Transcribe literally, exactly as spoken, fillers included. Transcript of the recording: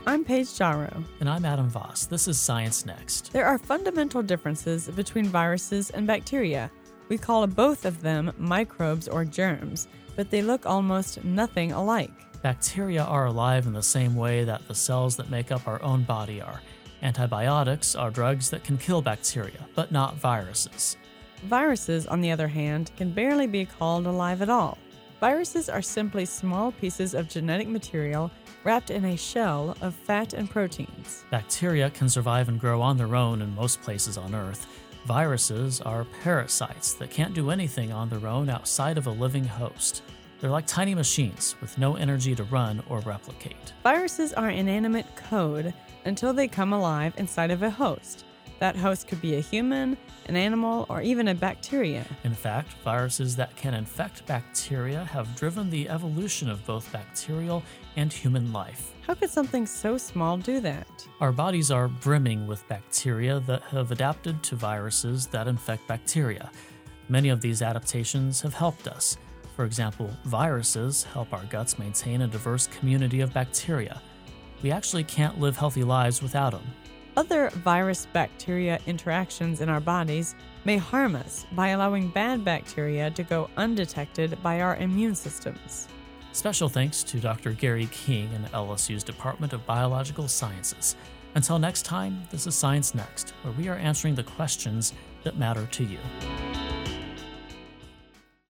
I'm Paige Jarrow. And I'm Adam Voss. This is Science Next. There are fundamental differences between viruses and bacteria. We call both of them microbes or germs, but they look almost nothing alike. Bacteria are alive in the same way that the cells that make up our own body are. Antibiotics are drugs that can kill bacteria, but not viruses. Viruses, on the other hand, can barely be called alive at all. Viruses are simply small pieces of genetic material wrapped in a shell of fat and proteins. Bacteria can survive and grow on their own in most places on Earth. Viruses are parasites that can't do anything on their own outside of a living host. They're like tiny machines with no energy to run or replicate. Viruses are inanimate code until they come alive inside of a host. That host could be a human, an animal, or even a bacteria. In fact, viruses that can infect bacteria have driven the evolution of both bacterial and human life. How could something so small do that? Our bodies are brimming with bacteria that have adapted to viruses that infect bacteria. Many of these adaptations have helped us. For example, viruses help our guts maintain a diverse community of bacteria. We actually can't live healthy lives without them. Other virus-bacteria interactions in our bodies may harm us by allowing bad bacteria to go undetected by our immune systems. Special thanks to Doctor Gary King in L S U's Department of Biological Sciences. Until next time, this is Science Next, where we are answering the questions that matter to you.